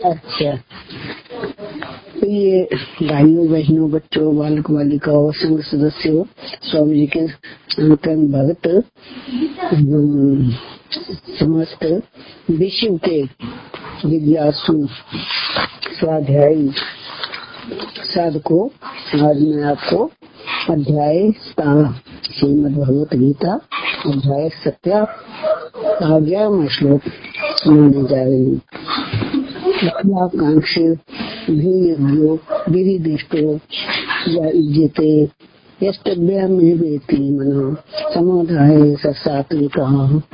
अच्छा, तो ये भाइयों बहनों बच्चों बालक बालिकाओं संघ सदस्यों स्वामी जी के अंतरंग भक्त समस्त विश्व के जिज्ञासु स्वाध्यायी साधकों, आज मैं आपको अध्याय श्रीमद् भगवत गीता अध्याय 11वां श्लोक सुनाने जा रही हूँ। महत्वाकांक्षी भीर्यो विधिदिष्टो या इज्जते यस्तव्या में वेति मनो समुदाय सात्विका।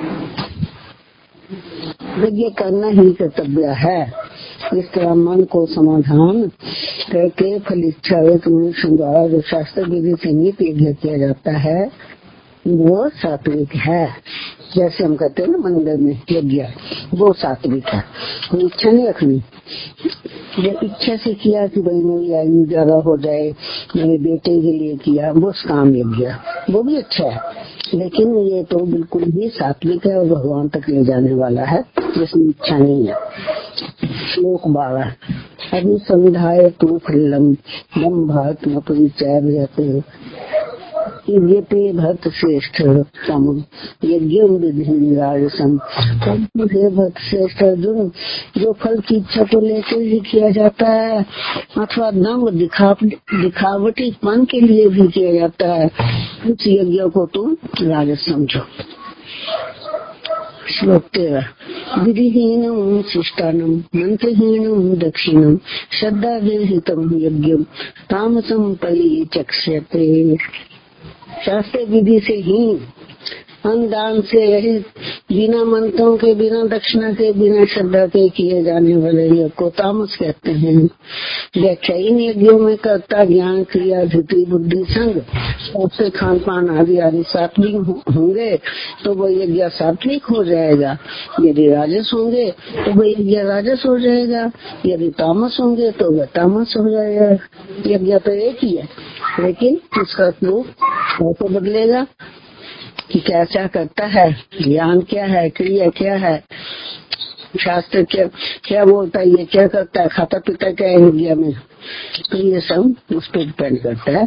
यज्ञ करना ही कर्तव्य है। इस तरह मन को समाधान करके फल इच्छा मनुष्य द्वारा जो शास्त्र विधि से नित यज्ञ किया जाता है वो सात्विक है। जैसे हम कहते हैं ना मंदिर में यज्ञ, वो सात्विक है। कोई इच्छा नहीं रखनी। जो इच्छा से किया कि भाई मेरी आयु ज्यादा हो जाए, मेरे बेटे के लिए किया, वो काम यज्ञ, वो भी अच्छा है, लेकिन ये तो बिल्कुल ही सात्विक है और भगवान तक ले जाने वाला है, जिसमें इच्छा नहीं है। श्लोक 12 अभी संविधाय तू फलम दम भारत परिचय रहते यज्ञते भक्त श्रेष्ठ यज्ञ विधि राजसम। हे भक्त श्रेष्ठ अर्जुन, जो फल की इच्छा को लेकर ही किया जाता है अथवा दम दिखावटी मन के लिए भी किया जाता है, उस यज्ञ को तुम राजस समझो। श्लोक 13 विधिहीनम शिष्टानम मंत्रहीनम दक्षिणम श्रद्धा विहितम यज्ञम तामसम परिचक्ष्यते। शास्त्र विधि से ही अनुदान से रहित बिना मंत्रों के, बिना दक्षिणा के, बिना श्रद्धा के किए जाने वाले यज्ञ को तामस कहते हैं। व्याख्या इन यज्ञों में कर्ता ज्ञान क्रिया धृति बुद्धि संग सबसे खान पान आदि आदि सात्विक होंगे तो वह यज्ञ सात्विक हो जाएगा। यदि राजस होंगे तो वह यज्ञ राजस हो जाएगा। यदि तामस होंगे तो वह तामस हो जाएगा। यज्ञ तो एक ही है, लेकिन उसका रूप कैसे बदलेगा कि कैसा करता है, ज्ञान क्या है, क्रिया क्या है, शास्त्र क्या बोलता है, ये क्या करता है, खाता पीता क्या है यज्ञ में, तो ये सब उस पर डिपेंड करता है।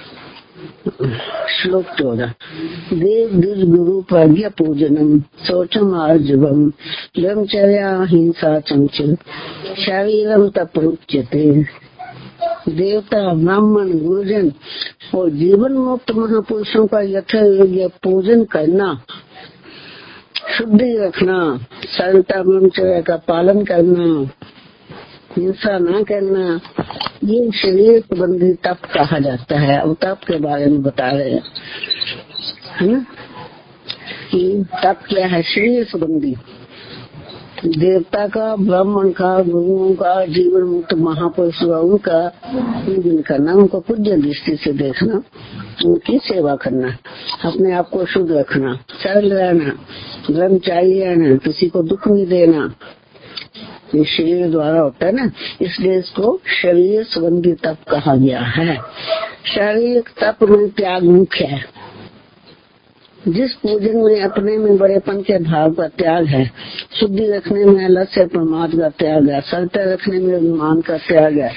श्लोक 14 देव द्विज गुरु प्रज्ञा पूजनम शौचम आर्जवम ब्रह्मचर्या हिंसा चंचल शरीरम तपरुच्यते। देवता ब्राह्मण गुरुजन और जीवन मुक्त महापुरुषों का यथा योग्य पूजन करना, शुद्धि रखना, सरलता ब्रह्मचर्य का पालन करना, हिंसा न करना, ये शरीर संबंधी तप कहा जाता है। अब तप के बारे में बता रहे हैं, है ना, कि तप क्या है। शरीर संबंधी देवता का, ब्राह्मण का, गुरुओं का, जीवन मुक्त महापुरुषों का पूजन करना, उनको पूज्य दृष्टि से देखना, उनकी सेवा करना, अपने आप को शुद्ध रखना, सरल रहना, ब्रह्मचारी रहना, किसी को दुख नहीं देना। ये शरीर द्वारा होता है ना, इसलिए इसको शरीर संबंधी तप कहा गया है। शारीरिक तप में त्याग मुख्य है। जिस पूजन में अपने में बड़ेपन के भाव का त्याग है, शुद्धि रखने में अलस्य प्रमाद का त्याग है, सरलता रखने में अभिमान का त्याग है,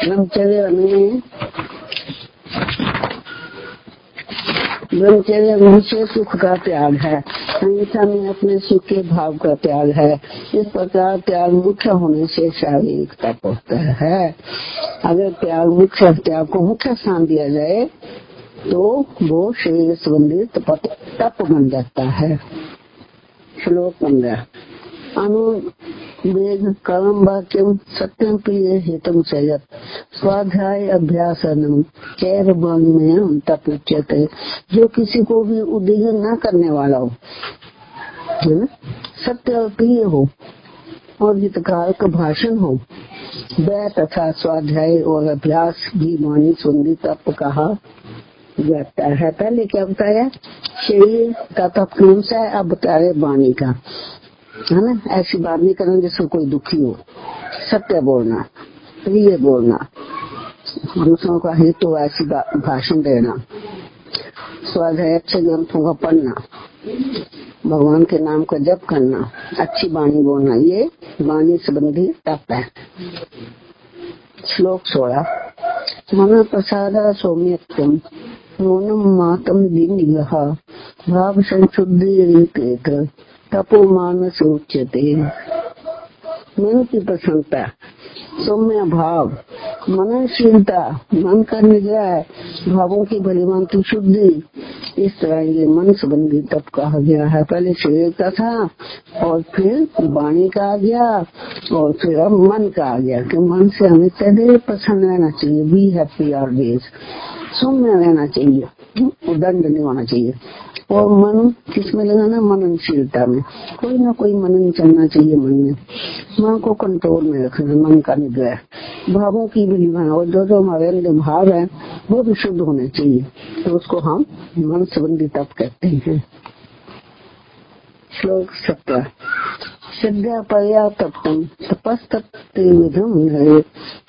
ब्रह्मचर्य में से सुख का त्याग है, हिंसा में अपने सुख के भाव का त्याग है। इस प्रकार त्याग मुख्य होने से शारीरिक तप होता है। अगर त्याग को मुख्य स्थान दिया जाए तो वो शरीर संबंधी तप बन जाता है। श्लोक 15 अनुवेद कर्म वाक्यम सत्यम प्रिय हितम सयत स्वाध्याय अभ्यासनम चैर्वाण्यम तप उच्यते। जो किसी को भी उद्दीन न करने वाला हो, है ना, सत्य और प्रिय हो और हितकार का भाषण हो, वह तथा स्वाध्याय और अभ्यास भी वाणी सुंदी तप कहा जाता है। पहले क्या बताया, शरीर का तप कौन सा है, अब बता रहे वाणी का, है ना। ऐसी बात नहीं करना जिससे कोई दुखी हो, सत्य बोलना, प्रिय बोलना, दूसरों का हित हो ऐसी भाषण देना, स्वाध्याय अच्छे ग्रंथों का पढ़ना, भगवान के नाम का जप करना, अच्छी वाणी बोलना, ये वाणी संबंधी तप है। श्लोक 16। मन प्रसादा सौम्यत्वम मौनम मातम दीनिगः भाव संशुद्धि तपो मानस उच्यते। मन की प्रसन्नता, सौम्य भाव, मननशीलता, मन का निग्रह, भावों की भलीभांति शुद्धि, इस तरह ये मन संबंधी तप कहा गया है। पहले शरीर का था और फिर वाणी का आ गया और फिर अब मन का आ गया कि मन से हमें सदैव प्रसन्न रहना चाहिए। बी हैप्पी ऑलवेज, सौम्य रहना चाहिए, उदंड नहीं होना चाहिए। और मन किसमें लगाना? मननशीलता में, कोई ना कोई मनन चलना चाहिए मन में। मन को कंट्रोल में रखना, मन का निग्रह, भावों की भलीभांति, और जो हमारे अंदर भाव है वो भी शुद्ध होने चाहिए, तो उसको हम मन संबंधी तप कहते हैं। श्लोक 17। श्रद्धा पर्या तप्तम तपस्तप्ते विधम है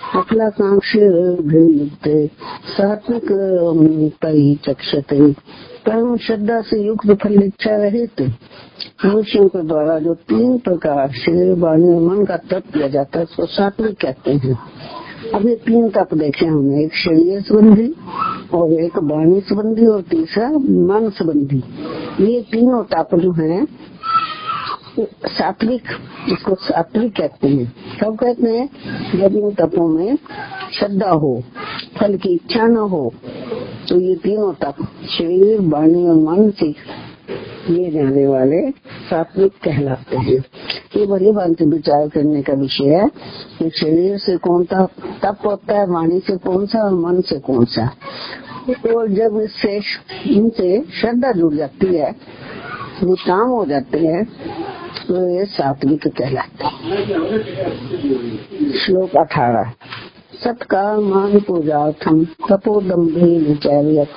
अफलाकांक्षे सात्विक परिचक्षते। परम श्रद्धा से युक्त फल इच्छा रहित मनुष्यों के द्वारा जो 3 प्रकार से वाणी और मन का तप किया जाता है उसको सात्विक कहते हैं। अब ये 3 तप देखे हमने, एक शरीर संबंधी और एक वाणी संबंधी और तीसरा मन संबंधी। ये तीनों तप जो हैं सात्विक, इसको सात्विक कहते हैं। कब कहते हैं? जब इन तपों में श्रद्धा हो, फल की इच्छा न हो, तो ये तीनों तप शरीर वाणी और मन से ये जाने वाले सात्विक कहलाते हैं। ये बड़ी भांति विचार करने का विषय है कि शरीर से कौन सा तप होता है, वाणी से कौन सा और मन से कौन सा। तो जब इससे इनसे श्रद्धा जुड़ जाती है, वो काम हो जाते हैं, तो ये सात्विक कहलाते हैं। श्लोक 18। सत्कार मान पूजार्थम तपोदम्भे विचार्यत्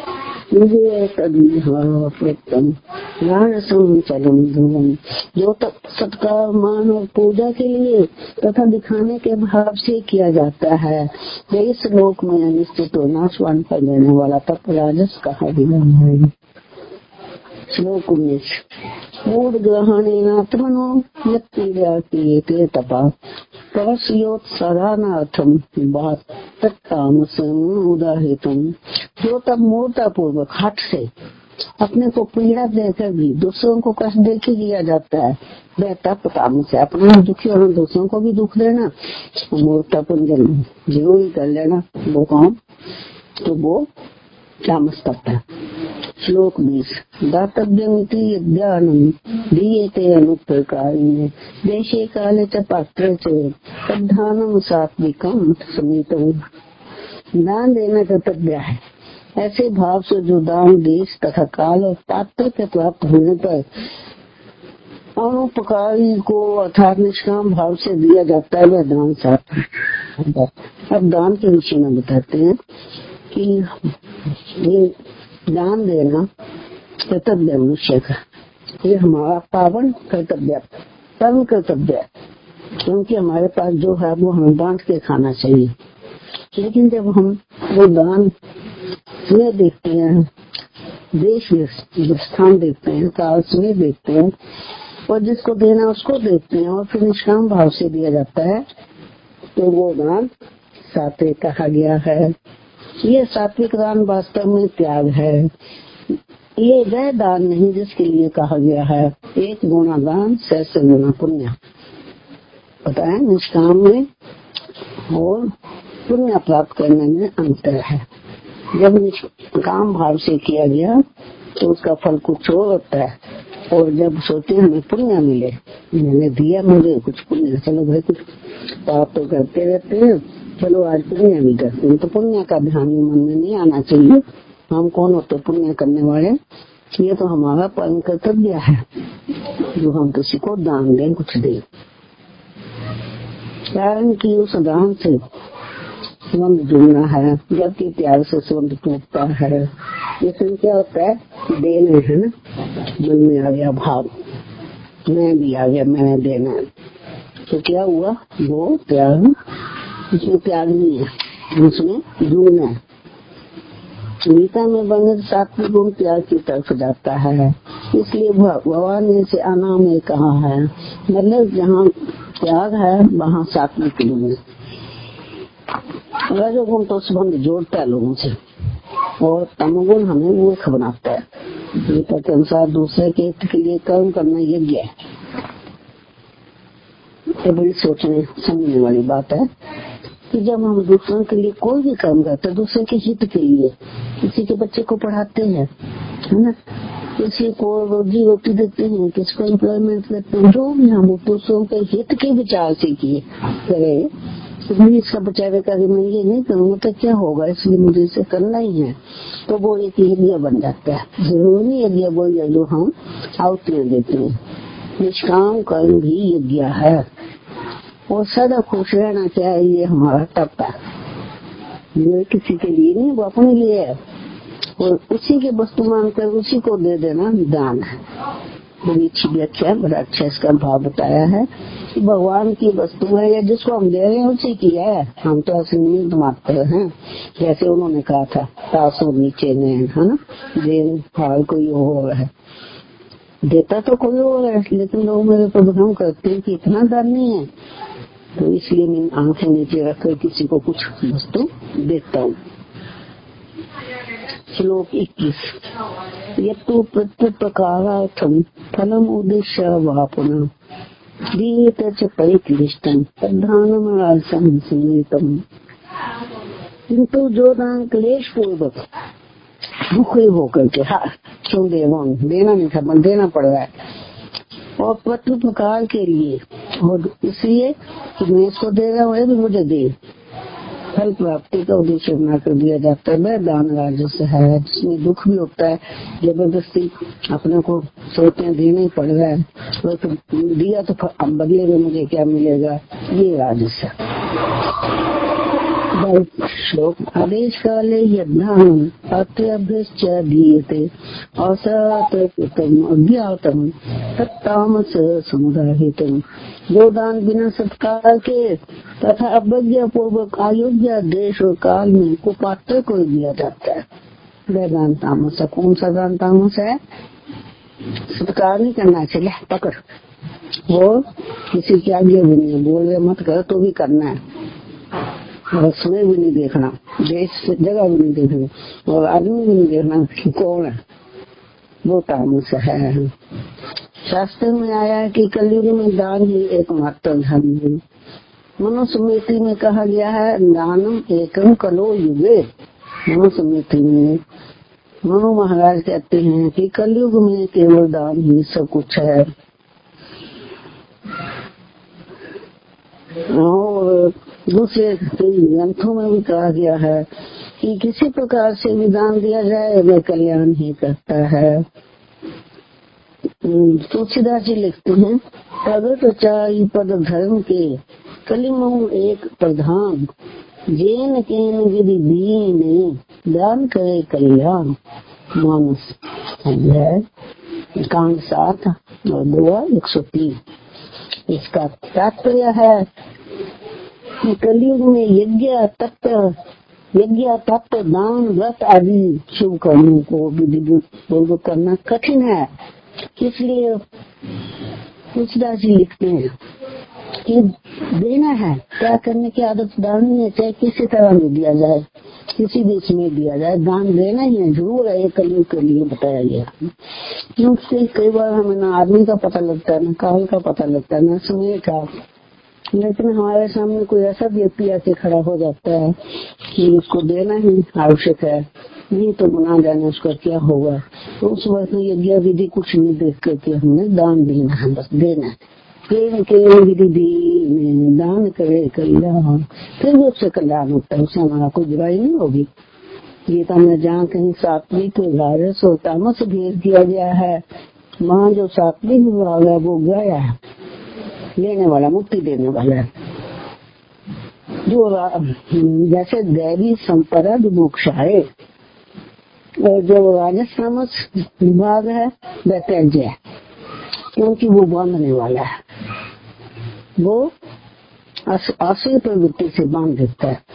जो सत्कार मान और पूजा के लिए तथा दिखाने के भाव से किया जाता है, इस लोक में निश्चित और नाशवान कर देने वाला तप राजस कहा गया है। श्लोक 19। मूढ़ ग्रहणेनात्मनो यत्ते तपा परस्योत्सदानार्थम उदाहृतम। जो तब मूर्ता पूर्वक हठ से अपने को पीड़ा देकर भी दूसरों को कष्ट दे के किया जाता है, वह तप तामस है। अपना दुखी और दूसरों को भी दुख देना, मूर्ता पुंजन जरूरी कर लेना वो काम, तो वो तामस तप है। श्लोक 20। दातव्यमिति यज्ञानं दीयते अनुप्रकारेण देशे काले च पात्रे च तद्दानं सात्विकं समीतम्। दान देना कर्तव्य है। ऐसे भाव से जो दान देश तथा काल और पात्र के प्राप्त होने पर अनुपकारी को अर्थात निष्काम भाव से दिया जाता है, वह दान सात्विक। अब दान के विषय में बताते हैं कि ये दान देना कर्तव्य मनुष्य का, ये हमारा पावन कर्तव्य, परम कर्तव्य है, क्योंकि हमारे पास जो है वो हमें बांट के खाना चाहिए। लेकिन जब हम वो दान स्नेह देखते हैं, देश स्थान देखते हैं, काल स्नेह देखते हैं, और जिसको देना उसको देखते हैं और फिर निष्काम भाव से दिया जाता है, तो वो दान सात्विक कहा गया है। ये सात्विक दान वास्तव में त्याग है। ये वह दान नहीं जिसके लिए कहा गया है 1 गुना दान 100 गुना पुण्य। पता है, निष्काम में और पुण्य प्राप्त करने में अंतर है। जब निष्काम भाव से किया गया तो उसका फल कुछ और होता है, और जब सोचते हमें पुण्य मिले, मैंने दिया मुझे कुछ पुण्य, चलो भाई कुछ पाप तो करते रहते हैं, चलो आज पुण्य भी करते हैं, तो पुण्य का ध्यान मन में नहीं आना चाहिए। हम कौन होते पुण्य करने वाले? ये तो हमारा परम कर्तव्य है जो हम किसी को दान दें, कुछ दें, कारण की उस दान से संबंध जुड़ना है, जबकि त्याग से संबंध टूटता है। इसमें क्या होता है? देना है ना, मन में आ गया भाव, मैं भी आ गया, मैंने देना है, तो क्या हुआ? वो त्याग, उसमें त्याग नहीं है, उसमें जुड़ना है। गीता में वर्णित सात्विक गुण त्याग की तरफ जाता है। इसलिए भगवान ने इसे अनाम में कहा है, मतलब जहाँ त्याग है वहाँ सात्विक गुण है। रजोगुण तो संबंध जोड़ता है लोगों से और तमोगुण हमें मूर्ख बनाता है। गीता के अनुसार दूसरे के हित के लिए कर्म करना यज्ञ है। ये बड़ी सोचने समझने वाली बात है कि जब हम दूसरों के लिए कोई भी काम करते हैं, दूसरे के हित के लिए, किसी के बच्चे को पढ़ाते हैं, है ना, किसी को रोजी रोटी देते हैं, किसी को एम्प्लॉयमेंट देते हैं, जो भी हम दूसरों के हित के विचार से किए करे, इसका बेचारे का मैं ये नहीं करूँगा तो क्या होगा, इसलिए मुझे इसे करना ही है, तो वो एक यज्ञ बन जाता है। जरूरी यज्ञ वो जो हम आहुतियां देते हैं। निष्काम कर्म भी यज्ञ है और सदा खुश रहना चाहिए, हमारा तप है। ये किसी के लिए नहीं, वो अपने लिए है और उसी के वस्तु मानकर उसी को दे देना दान है। बड़ी अच्छी व्याख्या, बड़ा अच्छा इसका भाव बताया है कि भगवान की वस्तु है या जिसको हम दे रहे हैं उसी की है। हम तो ऐसे निमित्त मात्र हैं, जैसे उन्होंने कहा था तासो नीचे ने, है ना, देन हाल कोई और है, देता तो कोई और है, लेकिन लोग मेरे को भ्रम करते हैं कि इतना दानी है, तो इसलिए मैं आंखें नीचे रखकर किसी को कुछ वस्तु देता हूँ। श्लोक 21 यत्तु प्रत्युपकारार्थं फलम उद्देश्य वा पुनः दीयते च परिक्लिष्टं तद्दानमनासं समेतम्। किंतु जो दान क्लेश पूर्वक भूखे होकर के, हाँ क्यों देना नहीं था, देना पड़ रहा है, और प्रत्युपकार के लिए, और इसलिए कि मैं इसको दे रहा हूँ भी मुझे दे, फल प्राप्ति का उद्देश्य बना कर दिया जाता है। वह दान राजस्व है जिसमें दुख भी होता है, जबरदस्ती अपने को सोचते देना ही पड़ रहा है, तो दिया तो अब बदले में मुझे क्या मिलेगा, ये राजस्व। श्लोक आदेश काले यज्ञान अत्यभ्यश्च दीयते असतम अज्ञातम तत्तामस समुदाहितम। जो दान बिना सत्कार के तथा अवज्ञा पूर्वक अयोग्य देश और काल में कुपात्र को दिया जाता है, वह दान तामस है। कौन सा दान तामस है? सत्कार नहीं करना चाहिए, पकड़, वो किसी की आज्ञा भी नहीं, बोल रहे मत कर तो भी करना है, और समय भी नहीं देखना, देश जगह भी नहीं देखना, और आदमी भी नहीं देखना कि कौन है, वो तामस है। शास्त्र में आया है कि कलयुग में दान ही एकमात्र धर्म है। मनुस्मृति में कहा गया है दानम एकम कलो युगे। मनुस्मृति में मनु महाराज कहते हैं कि कलयुग में केवल दान ही सब कुछ है। और दूसरे ग्रंथों में भी कहा गया है कि किसी प्रकार से भी दान दिया जाए वह कल्याण ही करता है। तुलसीदास जी लिखते हैं प्रगट चारि पद धर्म के कलिमऊ एक प्रधान, जेन केन विधि दीन दान करे कल्याण। मानस अध्याय कांड 7 और 103। इसका तात्पर्य है कि कलयुग में यज्ञ तप दान व्रत आदि शुभ कर्मों को विधि पूर्वक करना कठिन है। इसलिए तुलसीदास जी लिखते हैं कि देना है, क्या करने की आदत डालनी है, चाहे किसी तरह में दिया जाए, किसी भी इसमें दिया जाए, दान देना ही है, जरूर है। कलयुग के लिए बताया गया, क्योंकि कई बार हमें ना आदमी का पता लगता है, ना काल का पता लगता है, ना समय का, लेकिन हमारे सामने कोई ऐसा व्यक्ति आके खड़ा हो जाता है कि उसको देना ही आवश्यक है, नहीं तो गुना जाने उसका क्या होगा। तो उस वक्त यज्ञ विधि कुछ नहीं देख करके हमने दान देना है, बस देना है। विधि दी दान करे कल्याण, फिर भी उससे कल्याण होता है, उससे हमारा कोई बुराई नहीं होगी। गीता में जहाँ कहीं सात्विक राजस और तामस भेद दिया गया है, वहाँ जो सात्विक विभाग है वो गया है, लेने वाला, मुक्ति देने वाला है। जो जैसे दैवी संपदा मोक्षाए, और जो राजस तामस विभाग है वह त्याज्य है, क्योंकि वो बांधने वाला है, वो आसुरी प्रवृत्ति से बांध देता है।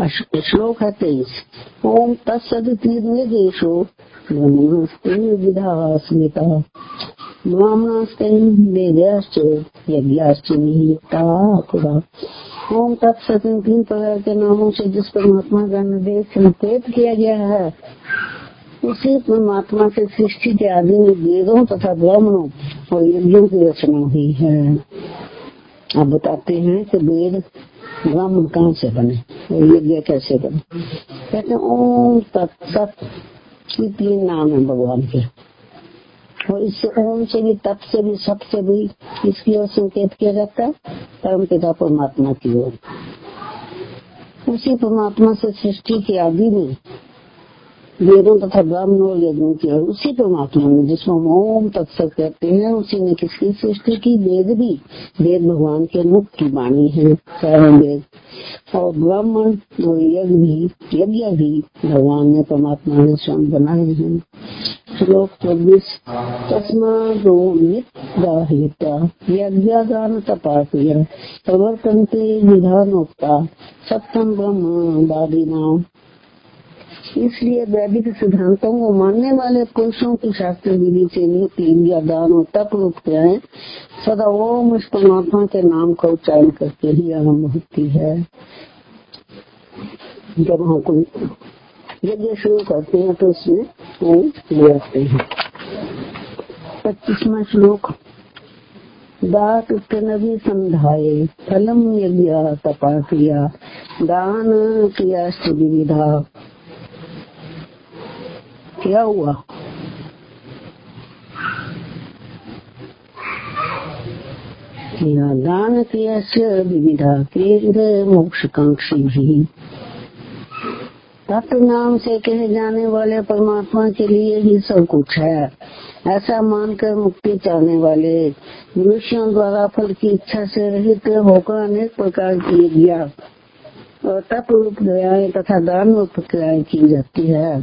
श्लोक है 23। ओम तत्सदिति निर्देशो ब्रह्मस्ते विधा स्मृता मामस्ते वेदाश्च यज्ञाश्च निहिता पुरा। ओम तत्सत इन 3 प्रकार के नामों से जिस परमात्मा का निर्देश संकेत किया गया है, उसी परमात्मा से सृष्टि के आदि में वेदों तथा ब्राह्मणों और यज्ञों की रचना हुई है। आप बताते हैं कि वेद ब्राह्मण कहाँ से बने और यज्ञ कैसे बने। कहते हैं ओम तत्सत, 3 नाम है भगवान के, और इससे ओम से भी, तत् से भी, सत से भी इसकी ओर संकेत किया जाता है परम पिता परमात्मा की ओर। उसी परमात्मा से सृष्टि के आदि में वेदों तथा ब्राह्मणों और यज्ञों की ओर, उसी परमात्मा में जिसको ओम तत्सत कहते हैं, उसी ने किसकी सृष्टि की? वेद भी, वेद भगवान के मुख की वाणी है, चारों वेद, और ब्राह्मण और यज्ञ भी भगवान ने, परमात्मा ने स्वयं बनाए हैं। श्लोक 24। तस्मादो नित्याहिता यज्ञागान तपाक्रिया प्रवर्तन्ते विधानोक्ता सत्यम ब्रह्म वादिनाम। इसलिए वैदिक सिद्धांतों को मानने वाले पुरुषों की शास्त्र विधि से नित्य यज्ञ, दान और तप रूप क्रियाएं सदा ओम इस परमात्मा के नाम का उच्चारण करके ही आरम्भ होती है। जब हम कोई यज्ञ शुरू करते हैं तो उसमें ओम बोलते हैं। 25वां श्लोक। दात नवी संधाये फलम यज्ञ तपा क्रिया दान क्रिया विविधा। क्या हुआ? दान क्रिया से विविधा केंद्र मोक्षकांक्षी भी। तत्व नाम से कहे जाने वाले परमात्मा के लिए ही सब कुछ है, ऐसा मानकर मुक्ति चाहने वाले मनुष्यों द्वारा फल की इच्छा से रहित होकर अनेक प्रकार की यज्ञ और तप रूप क्रियाएं तथा दान रूप क्रियाएं की जाती है।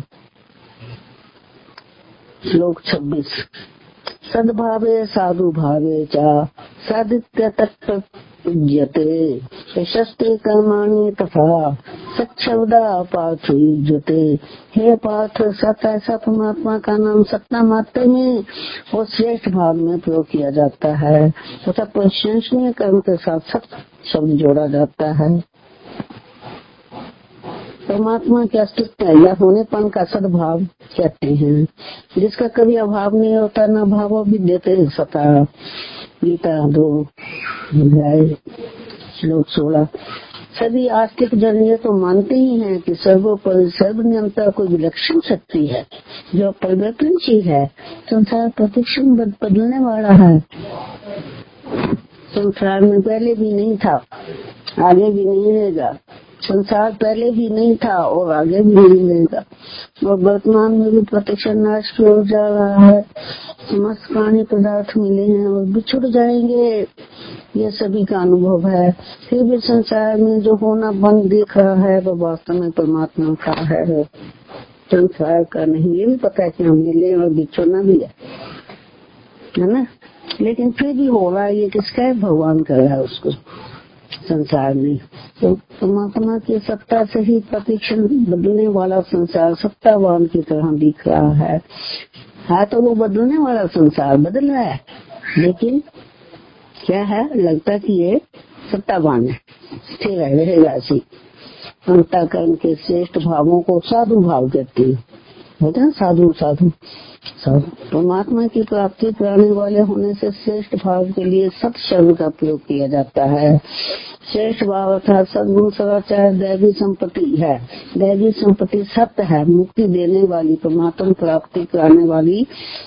श्लोक 26। सद्भावे साधु भावे चा साधित्य तत्पूज्यते शस्त्रे कर्माणि तथा सच्छब्दा पार्थ युज्यते। हे पार्थ, सत ऐसा परमात्मा का नाम सत्ता मात्र में और श्रेष्ठ भाव में प्रयोग किया जाता है तथा प्रशंसनीय कर्म के साथ सत शब्द जोड़ा जाता है। परमात्मा के अस्तित्व या होनेपन का सद्भाव कहते हैं, जिसका कभी अभाव नहीं होता, न भाव भी देते सता। गीता 2 श्लोक 16। सभी आस्तिक जन ये तो मानते ही हैं कि सर्वोपरि सर्वनियंता कोई विलक्षण शक्ति है जो परिवर्तनशील है। संसार प्रतिक्षण बदलने वाला है। संसार में पहले भी नहीं था, आगे भी नहीं रहेगा। संसार पहले भी नहीं था और आगे भी नहीं रहेगा, और वर्तमान में भी प्रतिक्षण नाश की ओर जा रहा है। समस्त प्राणी पदार्थ मिले हैं और बिछुड़ जाएंगे, ये सभी का अनुभव है। फिर भी संसार में जो होना बंद दिख रहा है वो वास्तव में परमात्मा का है, संसार का नहीं। ये भी पता है कि हम मिले और बिछुड़ना भी है ना, लेकिन फिर भी हो रहा है। ये किसका है? भगवान कर रहा है उसको संसार में। तो परमात्मा की सत्ता से ही प्रतिक्षण बदलने वाला संसार सत्तावान की तरह दिख रहा है तो वो बदलने वाला संसार बदल रहा है, लेकिन क्या है, लगता कि ये सत्तावान है, स्थिर रहेगा। ऐसी अंतःकरण के श्रेष्ठ भावों को साधु भाव कहते हैं, होता है साधु साधु साधु। परमात्मा की प्राप्ति कराने वाले होने से श्रेष्ठ भाव के लिए सत शब्द का प्रयोग किया जाता है। श्रेष्ठ भाव अर्थात सद्गुण सदाचार दैवी संपत्ति है। दैवी संपत्ति सत्य है, मुक्ति देने वाली, परमात्मा प्राप्ति कराने वाली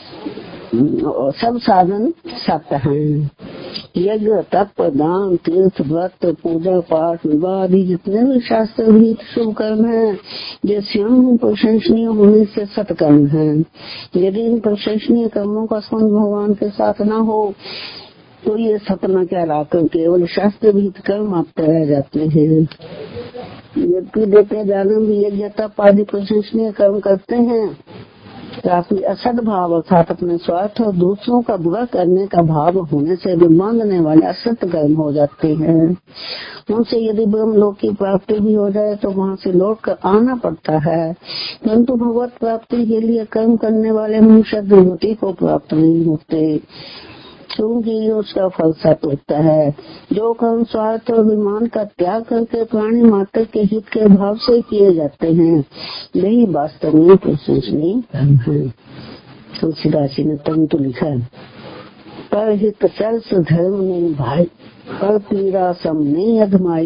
सब साधन सत्य हैं। यज्ञ तप दान तीर्थ व्रत पूजा पाठ विवाह आदि जितने भी शास्त्र विहित शुभ कर्म हैं, ये स्वयं प्रशंसनीय होने से सत्कर्म हैं। यदि इन प्रशंसनीय कर्मों का संबंध भगवान के साथ न हो तो ये सत न कहलाकर केवल शास्त्र विहित कर्म मात्र रह जाते हैं। व्यक्ति देते दान भी यज्ञ तप आदि प्रशंसनीय कर्म करते हैं, काफी असद भाव अर्थात अपने स्वार्थ और दूसरों का बुरा करने का भाव होने से भी मांगने वाले असत कर्म हो जाते हैं। उनसे यदि ब्रह्म लोक की प्राप्ति भी हो जाए तो वहाँ से लौट कर आना पड़ता है, परंतु भगवत प्राप्ति के लिए कर्म करने वाले मनुष्य दुर्गति को प्राप्त नहीं होते, क्योंकि उसका फल सत होता है। जो कर्म स्वार्थ और अभिमान का त्याग करके प्राणी मात्र के हित के भाव से किए जाते हैं, यही वास्तव में प्रशंसनीय कर्म है। तुलसीदास जी ने तंतु लिखा है, पर हित सरस धर्म नहीं भाई, पर पीड़ा सम नहीं अधमाई।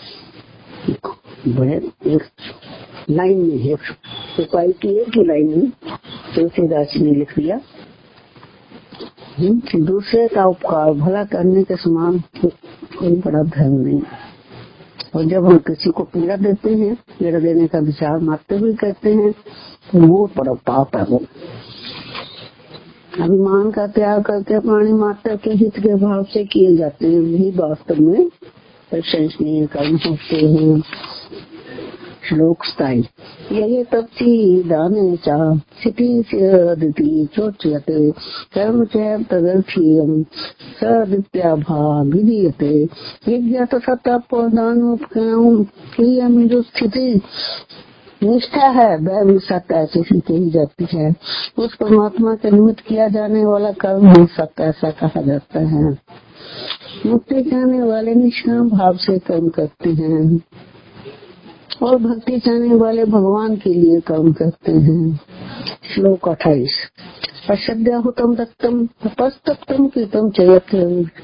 बड़े एक लाइन में है, उपाय की एक ही लाइन में तुलसीदास जी ने लिख दिया कि दूसरे का उपकार भला करने के समान कोई बड़ा धर्म नहीं। और जब हम किसी को पीड़ा देते हैं, पीड़ा देने का विचार मात्र भी करते हैं, तो वो बड़ा पाप है। वो अभिमान का त्याग करके प्राणी मात्र के हित के भाव से किए जाते हैं, यही वास्तव में प्रशंसनीय कर्म होते हैं। श्लोक स्थाई ये तप्ती दाने चा स्थिति से चोच्यते कर्म चैव तदर्थीयम सदित्याभा विधीयते विज्ञात सत्तापदानुपक्रम क्रियम जो स्थिति निष्ठा है वह भी सत्य ऐसी ही कही जाती है। उस परमात्मा के निमित्त किया जाने वाला कर्म ही सत्य ऐसा कहा जाता है। मुक्ति चाहने वाले निष्काम भाव से कर्म करते हैं और भक्ति चाहने वाले भगवान के लिए कर्म करते हैं। श्लोक 28 अश्रद्धाहुतम दत्तम तपस्तप्तम कृतम चयत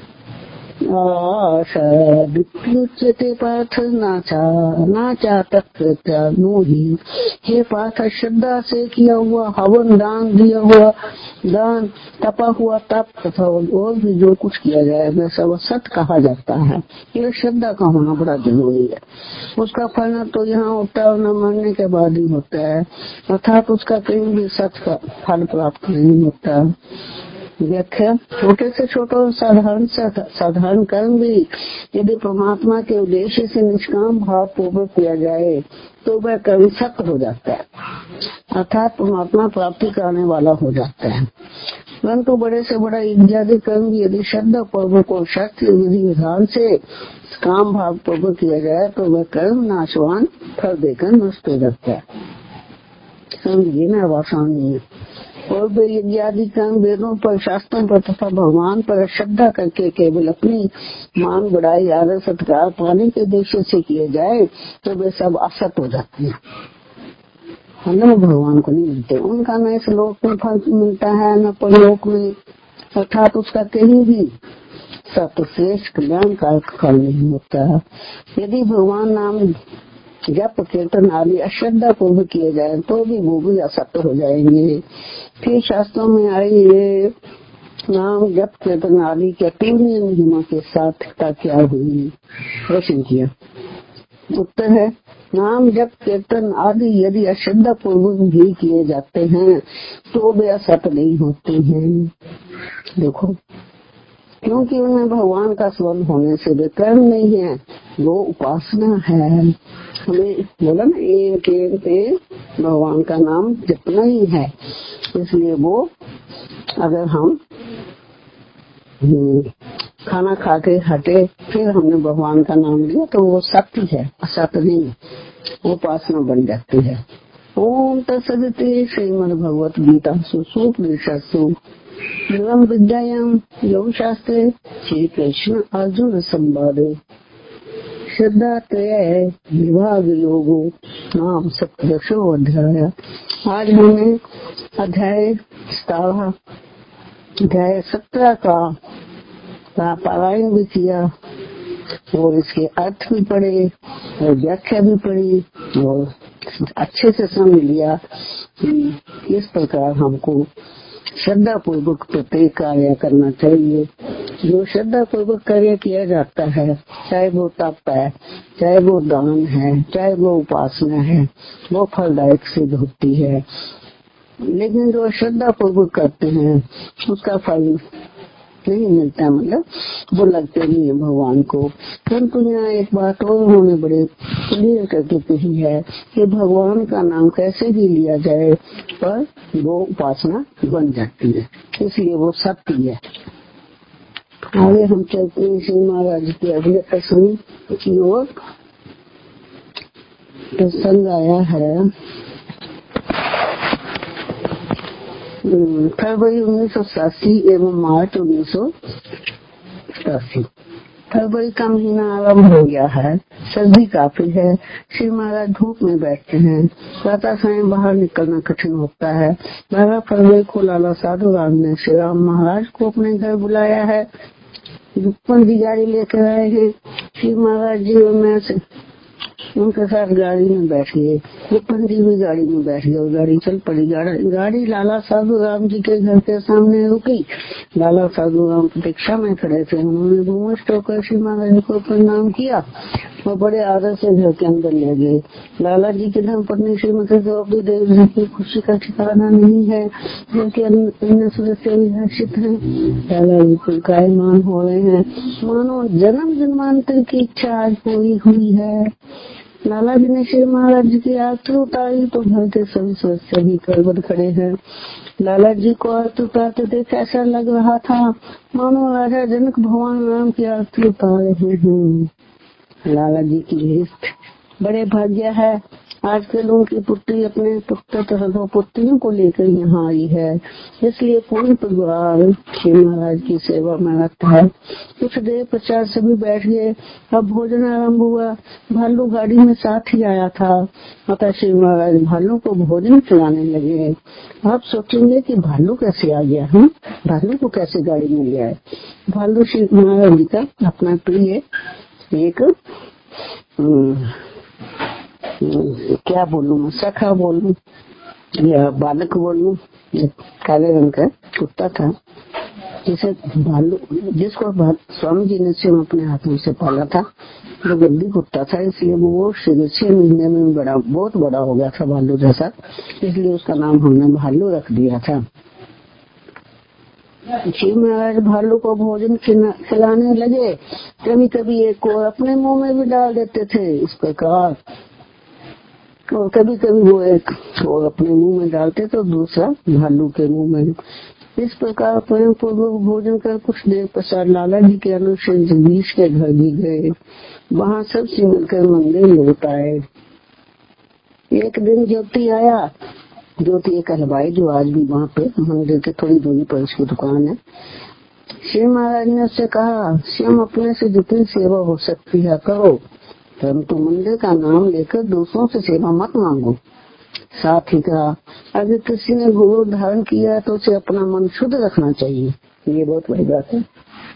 विप्युच्यते पार्थ नाचा तत्कृत्या नो ही। हे पार्थ, श्रद्धा से किया हुआ हवन, दान, दिया हुआ दान, तपा हुआ तप तथा और भी जो कुछ किया जाए वह सब सत कहा जाता है। ये श्रद्धा का होना बड़ा जरूरी है। उसका फल न तो यहाँ होता है और न मरने के बाद ही होता है, अर्थात उसका कहीं भी सत का फल प्राप्त नहीं होता। व्याख्या छोटे से छोटा साधारण कर्म भी यदि परमात्मा के उद्देश्य से निष्काम भाव पूर्वक किया जाए तो वह कर्म सत्य हो जाता है, अर्थात परमात्मा प्राप्ति कराने वाला हो जाता है। परंतु बड़े से बड़ा इत्यादि कर्म यदि श्रद्धा पूर्वक और शास्त्रीय विधि विधान से काम भाव पूर्वक किया जाए तो वह कर्म नाशवान फल देकर नष्ट हो जाता है। समझिए ना, आसान नहीं है। और वे यज्ञादि कर्म वेदों पर, शास्त्रों पर तथा भगवान पर श्रद्धा करके केवल अपनी मान बढ़ाई आदर सत्कार पाने के उद्देश्य से किए जाए तो वे सब असत हो जाते हैं, मतलब भगवान को नहीं मिलते। उनका न इस लोक में फल मिलता है न परलोक में, अर्थात उसका कहीं भी सत्श्रेष्ठ कल्याण का फल नहीं होता। यदि भगवान नाम जप कीर्तन आदि अश्रद्धा पूर्वक किए जाए तो भी वो भी असत्य हो जाएंगे। फिर शास्त्रों में आई ये नाम जप कीर्तन आदि के पूर्ण महिमा के साथ क्या हुई? प्रश्न किया। उत्तर है, नाम जप कीर्तन आदि यदि अश्रद्धा पूर्वक भी किए जाते हैं तो वे असत्य नहीं होते हैं। देखो, क्योंकि उनमें भगवान का स्मरण होने से वे कर्म नहीं है, वो उपासना है। हमें बोला ना, एक पे भगवान का नाम जितना ही है, इसलिए वो अगर हम खाना खा के हटे फिर हमने भगवान का नाम लिया तो वो सत्य है, असत्य नहीं, वो उपासना बन जाती है। ओम तत्सदिति श्रीमद् भगवत गीता सुपनिषत्सु ब्रह्म विद्यायाम योग शास्त्रे श्री कृष्ण अर्जुन संवादे श्रद्धा त्रय विभाग योगो नाम 17 अध्याय। आज हमने अध्याय 17 का पारायण भी किया और इसके अर्थ भी पढ़े और व्याख्या भी पढ़ी और अच्छे से समझ लिया कि किस प्रकार हमको श्रद्धा पूर्वक प्रत्येक कार्य करना चाहिए। जो श्रद्धा पूर्वक कार्य किया जाता है, चाहे वो तप है, चाहे वो दान है, चाहे वो उपासना है, वो फलदायक सिद्ध होती है। लेकिन जो श्रद्धा पूर्वक करते हैं उसका फल नहीं मिलता, मतलब वो लगते नहीं है भगवान को। परंतु यहाँ एक बात और उन्होंने बड़े क्लियर करके कही है कि भगवान का नाम कैसे भी लिया जाए पर वो उपासना बन जाती है, इसलिए वो सत्य है। आगे हम चलते हैं श्री महाराज के अगले प्रसंग की ओर। प्रसंग आया है फरवरी 1987 एवं मार्च 1987। फरवरी का महीना आरम्भ हो गया है, सर्दी काफी है। श्री महाराज धूप में बैठते हैं। प्रातः समय बाहर निकलना कठिन होता है। 12 फरवरी को लाला साधु राम ने श्री राम महाराज को अपने घर बुलाया है। पंथी गाड़ी लेकर आए हैं। श्री महाराज जी में से उनके साथ गाड़ी में बैठ गए। वो पंथी भी गाड़ी में बैठ गए और गाड़ी चल पड़ी। गाड़ी लाला साधु राम जी के घर के सामने रुकी। लाला साधु राम प्रतीक्षा में खड़े थे। उन्होंने भूमिष्ठ होकर श्री महाराज जी को प्रणाम किया और बड़े आदर से घर के अंदर ले गए। लाला जी की धर्मपत्नी श्रीमती द्रौपदी देवी जी की खुशी का ठिकाना नहीं है, जिनके अन्य सदस्य भी हर्षित हैं। लाला जी पुलकायमान हो रहे हैं, मानो जन्म जन्मांतर की इच्छा आज पूरी हुई है। लाला जी ने श्री महाराज जी की आरती उतारी तो घर के सभी सदस्य भी करवट खड़े हैं। लाला जी को आरती उतारते देख ऐसा लग रहा था मानो राजा जनक भगवान राम की आरती उतार रहे हैं। लाला जी की लिस्ट बड़े भाग्य है। आजकल उनकी पुत्री अपने पुत्र तथा पुत्रियों को लेकर यहाँ आई है, इसलिए पूर्ण परिवार श्री महाराज की सेवा में रहता है। कुछ देर पश्चात सभी बैठ गए। अब भोजन आरंभ हुआ। भालू गाड़ी में साथ ही आया था। अतः श्री महाराज भालू को भोजन खिलाने लगे। आप सोचेंगे कि भालू कैसे आ गया है, भालू को कैसे गाड़ी में ले आए। भालू श्री महाराज जी का अपना प्रिय एक क्या बोलूं मैं, सखा बोलूं या बालक बोलूं, काले रंग का कुत्ता था जिसे भालू जिसको स्वामी जी ने स्वयं अपने हाथों से पाला था। वो गद्दी कुत्ता था, इसलिए वो 6 महीने में बहुत बड़ा हो गया था भालू जैसा, इसलिए उसका नाम हमने भालू रख दिया था। श्री महाराज भालू को भोजन खिलाने लगे। कभी कभी एक को अपने मुंह में भी डाल देते थे इस प्रकार, और कभी कभी वो एक और अपने मुंह में डालते तो दूसरा भालू के मुंह में। इस प्रकार प्रेम पूर्वक भोजन कर कुछ देर पश्चात लाला जी के अनुसार जगदीश के घर भी गए। वहाँ सब से मिलकर मंदिर लौट आए। एक दिन ज्योति आया। ज्योति एक हलवाई जो आज भी वहाँ पे मंदिर के थोड़ी दूरी पर उसकी दुकान है। श्री महाराज ने उससे कहा, स्वयं अपने से जितनी सेवा हो सकती है करो, परंतु मंदिर का नाम लेकर दूसरों से सेवा मत मांगो। साथ ही कहा, अगर किसी ने गुरु धारण किया तो उसे अपना मन शुद्ध रखना चाहिए। ये बहुत बड़ी बात है।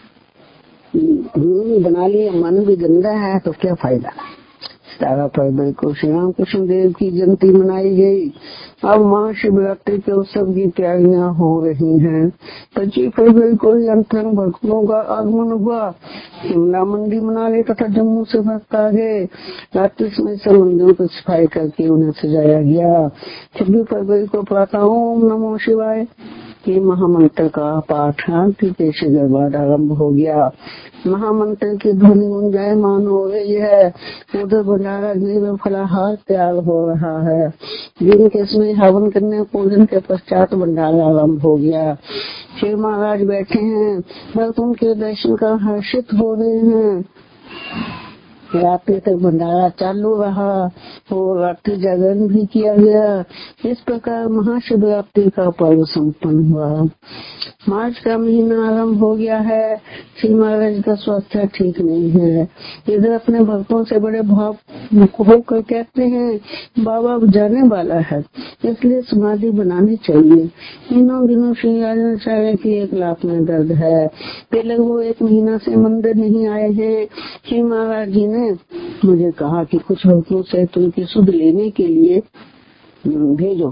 गुरु बना लिया, मन भी गंदा है तो क्या फायदा। 17 फरवरी को श्री राम कृष्ण देव की जयंती मनाई गई। अब महाशिवरात्रि के उत्सव की तैयारियां हो रही हैं। 25 फरवरी को अंतरंग भक्तों का आगमन हुआ। शिमला मंडी मनाली तथा जम्मू से भक्त आ गए। रात्रि समय से मंदिरों की सफाई करके उन्हें सजाया गया। 26 फरवरी को प्रातः ओम नमो शिवाय के महामंत्र का पाठ आरती के बाद आरम्भ हो गया। महामंत्र की ध्वनि गुंजायमान हो रही है। उधर भंडारा गृह फलाहार तैयार हो रहा है। दिन के समय हवन करने पूजन के पश्चात भंडारा आरम्भ हो गया। श्री महाराज बैठे हैं, भक्त उनके दर्शन कर हर्षित हो रहे हैं। रात्रि तक भंडारा चालू रहा और रात्रि जागरण भी किया गया। इस प्रकार महाशिवरात्रि का पर्व संपन्न हुआ। मार्च का महीना आरंभ हो गया है। श्री महाराज का स्वास्थ्य ठीक नहीं है। इधर अपने भक्तों से बड़े भाव होकर कहते हैं, बाबा जाने वाला है, इसलिए समाधि बनानी चाहिए। इन दिनों श्री राजाचार्य की 1 लाख में दर्द है। पहले वो 1 महीना से मंदिर नहीं आए हैं। श्री महाराज जी ने मुझे कहा कि कुछ भक्तों से तुमकी सुध लेने के लिए भेजो।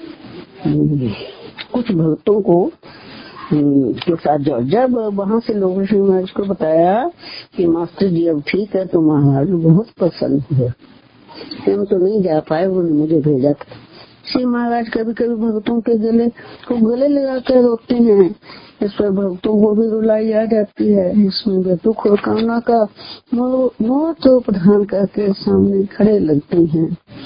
कुछ भक्तों को के साथ जाओ। जब वहाँ से लोगों ने महाराज को बताया कि मास्टर जी अब ठीक है, तो महाराज बहुत प्रसन्न हुए। हम तो नहीं जा पाए, उन्होंने मुझे भेजा था। श्री महाराज कभी कभी भक्तों के गले लगाकर रोते हैं। इस पर भक्तों को भी रुलाई आ जाती है। इसमें वे दुख और कामना का मोह तो प्रधान करके सामने खड़े लगते हैं।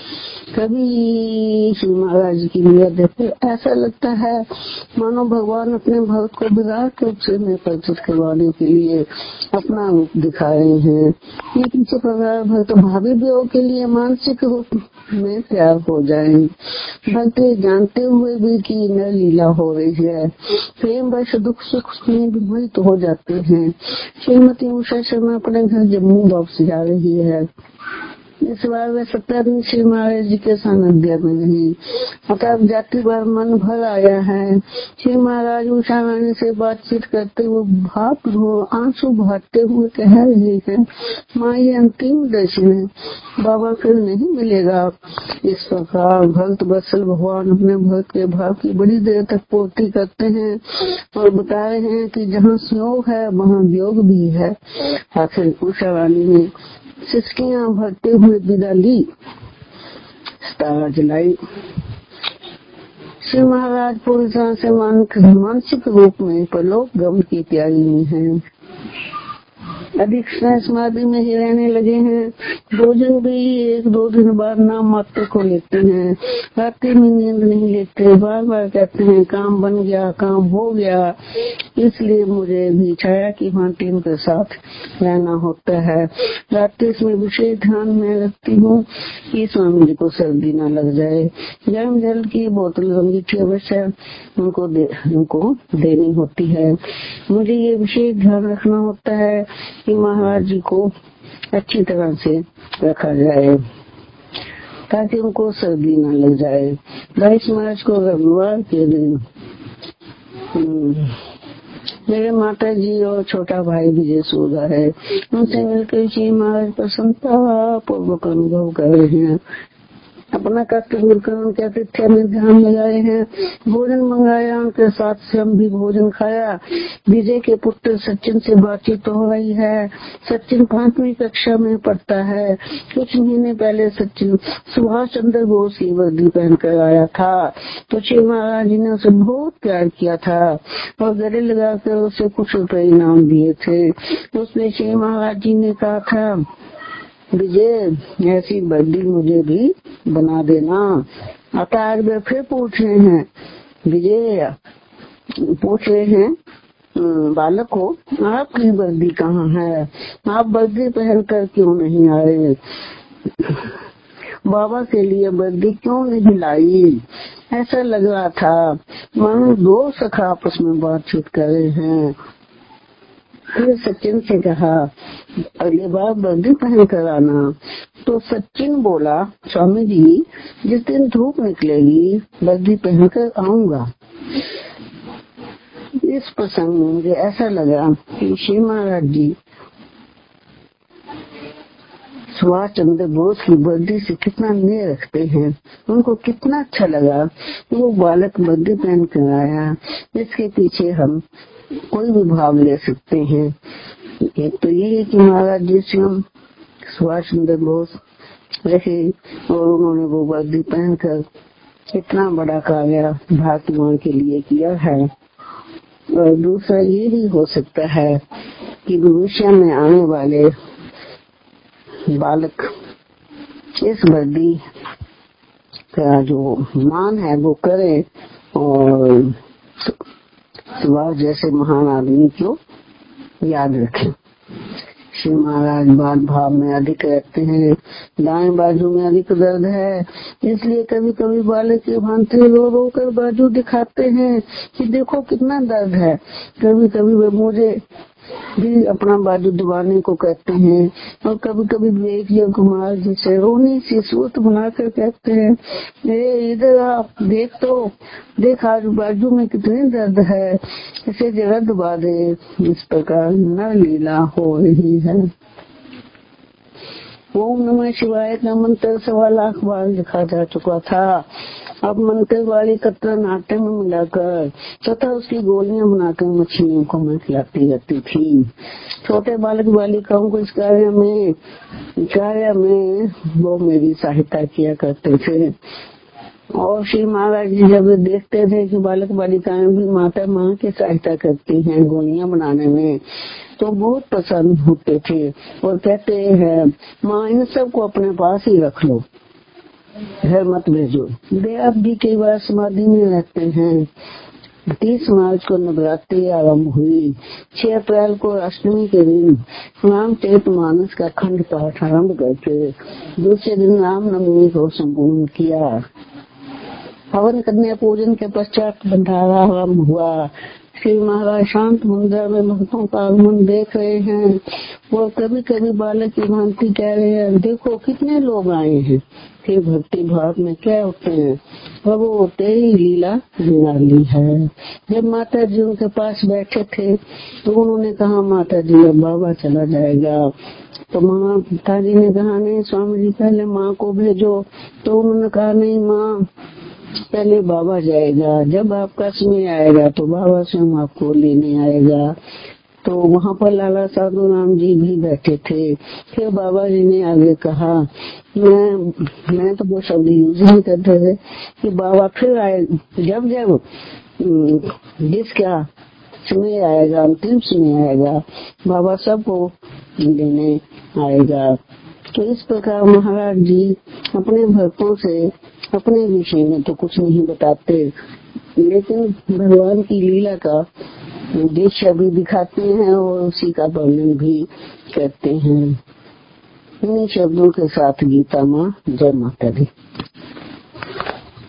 कभी श्री महाराज की लीला देखकर ऐसा लगता है मानो भगवान अपने भक्त को बिगाड़ के उससे में परिचित करवाने के लिए अपना रूप दिखा रहे हैं। ये किसी प्रकार भक्त भावी वियोग के लिए मानसिक रूप में तैयार हो जाए। भक्त जानते हुए भी कि न लीला हो रही है, प्रेम वर्ष दुख सुख में विमोहित हो जाते हैं। श्रीमती उषा शर्मा अपने घर जम्मू वापस जा रही है। इस बार वे 17 दिन श्री महाराज जी के सानिध्य में रही। अतः जाती बार मन भर आया है। श्री महाराज उषा रानी से बातचीत करते हुए आंसू बहाते हुए कह रहे हैं, माँ ये अंतिम दर्शन है, बाबा फिर नहीं मिलेगा। इस प्रकार भक्त वत्सल भगवान अपने भक्त के भाव की बड़ी देर तक पूर्ति करते हैं और बता रहे हैं कि जहाँ संयोग है वहाँ वियोग भी है। आखिर उषा रानी ने सिसकियां भरते हुए विदा ली, तारा जलाई। श्री महाराज पूरी तरह से मानसिक रूप में परलोक गमन की तैयारी में हैं। अधिक समाधि में ही रहने लगे हैं। भोजन भी 1-2 दिन बाद नाम मात्र को लेते हैं। रात्रि में नींद नहीं लेते, बार बार कहते हैं काम बन गया, काम हो गया। इसलिए मुझे भी छाया की भांति उनके साथ रहना होता है। रात्रि में विशेष ध्यान में रखती हूँ कि स्वामी जी को सर्दी न लग जाए। गर्म जल की बोतल अंगीठी अवश्य उनको देनी होती है। मुझे ये विशेष ध्यान रखना होता है कि महाराज जी को अच्छी तरह से रखा जाए ताकि उनको सर्दी न लग जाए। 22 मार्च को रविवार के दिन मेरे माता जी और छोटा भाई विजय सो रहा है। उनसे मिलकर श्री महाराज प्रसन्नता पूर्वक अनुभव कर रहे हैं। अपना कष्ट दूर कर उनके आतिथ्य में ध्यान लगाए हैं। भोजन मंगाया, उनके साथ स्वयं भी भोजन खाया। विजय के पुत्र सचिन से बातचीत हो रही है। सचिन 5वीं कक्षा में पढ़ता है। कुछ महीने पहले सचिन सुभाष चंद्र बोस की वर्दी पहनकर आया था तो श्री महाराज जी ने उसे बहुत प्यार किया था और गले लगाकर उसे कुछ रुपए इनाम दिए थे। उसने श्री महाराज जी ने कहा था, विजय ऐसी वर्दी मुझे भी बना देना। अतः आज वे फिर पूछ रहे हैं, विजय पूछ रहे हैं बालक को, आपकी वर्दी कहाँ है? आप वर्दी पहनकर क्यों नहीं आए? बाबा के लिए वर्दी क्यों नहीं लाई? ऐसा लग रहा था मानो 2 सखा आपस में बातचीत कर रहे हैं। फिर सचिन से कहा, अगली बार वर्दी पहन कर आना। तो सचिन बोला, स्वामी जी जिस दिन धूप निकलेगी वर्दी पहनकर आऊंगा। इस प्रसंग में मुझे ऐसा लगा कि श्री महाराज जी सुभाष चंद्र बोस की वर्दी से कितना नेह रखते हैं। उनको कितना अच्छा लगा वो बालक वर्दी पहन कर आया। इसके पीछे हम कोई भी भाव ले सकते हैं। एक तो ये है कि महाराज जी स्वयं सुभाष चंद्र बोस रहे और उन्होंने वो वर्दी पहनकर इतना बड़ा कार्य भारतीयों के लिए किया है। और दूसरा ये भी हो सकता है कि भविष्य में आने वाले बालक इस वर्दी का जो मान है वो करे और सुभाष जैसे महान आदमी को याद रखें। श्री महाराज बात भाव में अधिक रहते हैं। दाएं बाजू में अधिक दर्द है, इसलिए कभी कभी बालक की भांति रो रो कर बाजू दिखाते हैं कि देखो कितना दर्द है। कभी कभी वे मुझे भी अपना बाजू दबाने को कहते हैं और कभी कभी विवेक कुमार जैसे रोनी सी सूरत बनाकर कहते हैं, इधर आप देख तो देख आज बाजू में कितनी दर्द है, इसे जरा दबा दे। इस प्रकार न लीला हो रही है। ओम नमः शिवाय का मंत्र 1.25 लाख बार लिखा जा चुका था। अब मंत्र वाली कतरन आटे में मिलाकर तथा उसकी गोलियां बनाकर मछलियों को मैं खिलाती रहती थी। छोटे बालक बालिकाओं को इस कार्य में वो मेरी सहायता किया करते थे। और श्री महाराज जी जब देखते थे कि बालक बालिकाएं भी माता माँ की सहायता करती हैं गोलियां बनाने में, तो बहुत पसंद होते थे और कहते हैं माँ इन सबको अपने पास ही रख लो, घर मत भेजो। वे अब भी कई बार समाधि में रहते हैं। 30 मार्च को नवरात्रि आरंभ हुई। 6 अप्रैल को अष्टमी के दिन रामचरितमानस का खंड पाठ आरंभ करके दूसरे दिन रामनवमी को संपूर्ण किया। हवन कन्या पूजन के पश्चात भंडारा आरंभ हुआ। श्री महाराज शांत मुद्रा में भक्तों का आगमन देख रहे हैं और कभी कभी बालक की भांति कह रहे हैं, देखो कितने लोग आए हैं। फिर भक्ति भाव में क्या होते हैं, प्रभु तेरी लीला निराली है। जब माता जी उनके पास बैठे थे तो उन्होंने कहा, माता जी अब बाबा चला जाएगा। तो माता जी ने कहा, नहीं स्वामी जी पहले माँ को भेजो। तो उन्होंने कहा, नहीं माँ पहले बाबा जाएगा, जब आपका समय आएगा तो बाबा स्वयं आपको लेने आएगा। तो वहाँ पर लाला साधु राम जी भी बैठे थे। फिर बाबा जी ने आगे कहा, मैं तो वो शब्द यूज नहीं करते थे कि बाबा फिर आए, जब जब जिसका समय आएगा, अंतिम समय आएगा, बाबा सबको लेने आएगा। तो इस प्रकार महाराज जी अपने भक्तों से अपने विषय में तो कुछ नहीं बताते, लेकिन भगवान की लीला का दृश्य भी दिखाते हैं और उसी का वर्णन भी करते हैं। इन शब्दों के साथ गीता माँ जय माता दी।